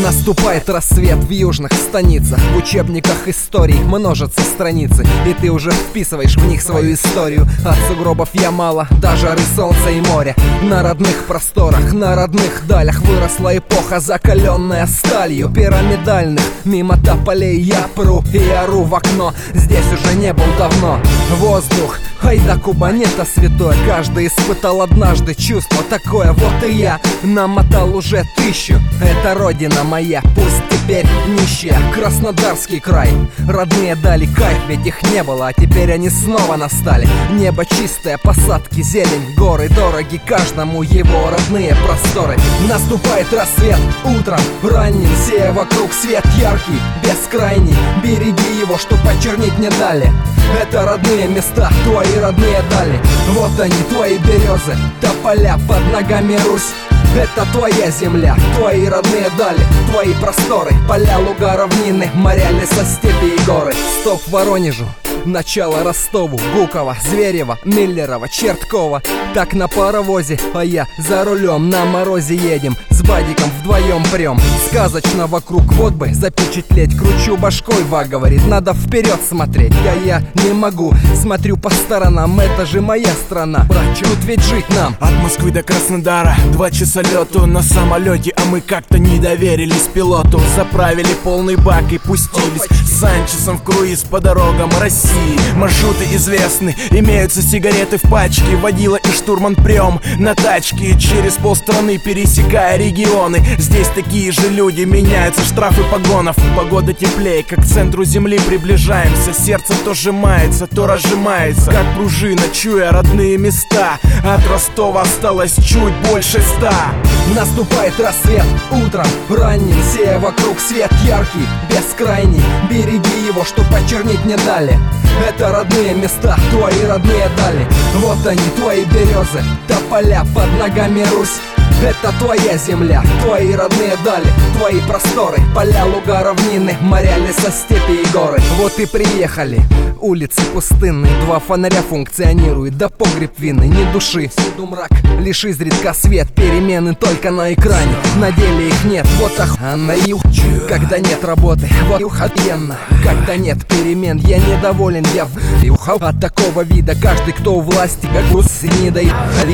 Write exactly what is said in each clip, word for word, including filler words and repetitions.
Наступает рассвет в южных станицах. В учебниках историй множатся страницы, и ты уже вписываешь в них свою историю. От сугробов я мало, до жары солнца и моря. На родных просторах, на родных далях выросла эпоха, закаленная сталью пирамидальных. Мимо тополей я пру и ору в окно. Здесь уже не был давно. Воздух, ай да Кубань, это святое. Каждый испытал однажды чувство такое. Вот и я намотал уже тысячу. Это родина моя, пусть теперь нищая. Краснодарский край, родные дали кайф, ведь их не было, а теперь они снова настали. Небо чистое, посадки, зелень, горы дороги каждому его родные просторы. Наступает рассвет утром ранним, сея вокруг свет яркий, бескрайний. Береги его, чтоб почернить не дали. Это родные места, твои родные дали. Вот они, твои березы, тополя под ногами Русь. Это твоя земля, твои родные дали, твои просторы, поля, луга, равнины, моря, леса, степи и горы. Стоп Воронежу, начало Ростову, Гуково, Зверево, Миллерово, Черткова. Так на паровозе, а я за рулем на морозе едем. С бадиком вдвоем прям. Сказочно вокруг, вот бы запечатлеть. Кручу башкой, Ва говорит, надо вперед смотреть. А я не могу, смотрю по сторонам, это же моя страна. Братчик, тут ведь жить нам. От Москвы до Краснодара два часа лету на самолете, а мы как-то не доверились пилоту. Заправили полный бак и пустились с Санчесом в круиз по дорогам России. Маршруты известны, имеются сигареты в пачке. Водила и штурман прям на тачке через полстраны, пересекая регионы. Здесь такие же люди, меняются штрафы погонов. Погода теплее, как к центру земли приближаемся. Сердце то сжимается, то разжимается, как пружина, чуя родные места. От Ростова осталось чуть больше ста. Наступает рассвет утром ранним, сея вокруг свет яркий, бескрайний. Береги его, чтоб почернить не дали. Это родные места, твои родные дали. Вот они, твои березы, тополя под ногами Русь. Это твоя земля, твои родные дали, твои просторы, поля, луга, равнины, моря, леса, степи и горы. Вот и приехали, улицы пустынные, два фонаря функционируют, да погреб винный, ни души, всюду мрак, лишь изредка свет, перемены только на экране, на деле их нет, вот ах, а на ю, когда нет работы, вот охуенно, когда нет перемен, я недоволен, я в юха. От такого вида каждый, кто у власти, как гусы не дает,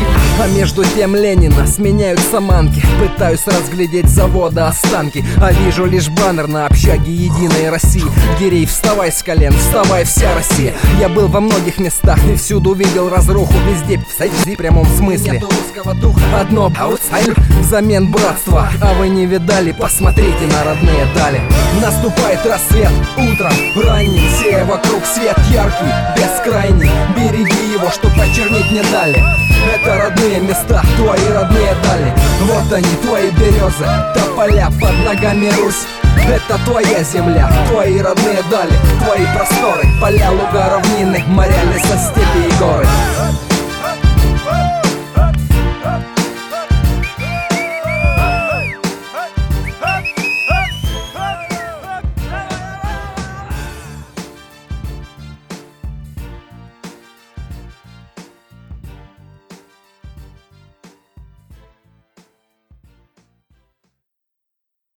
а между тем Ленина сменяют саманки. Пытаюсь разглядеть завода останки, а вижу лишь баннер на общаге Единой России. Гирей, вставай с колен, вставай вся Россия. Я был во многих местах и всюду видел разруху. Везде в прямом смысле нету русского духа. Одно аутсайдер взамен братства. А вы не видали? Посмотрите на родные дали. Наступает рассвет утром ранним, сея вокруг свет яркий, бескрайний. Береги его, чтоб почернить не дали. Это родные места, твои родные дали. Вот они, твои березы, тополя под ногами Русь. Это твоя земля, твои родные дали, твои просторы, поля, луга, равнины, моря, леса, степи и горы.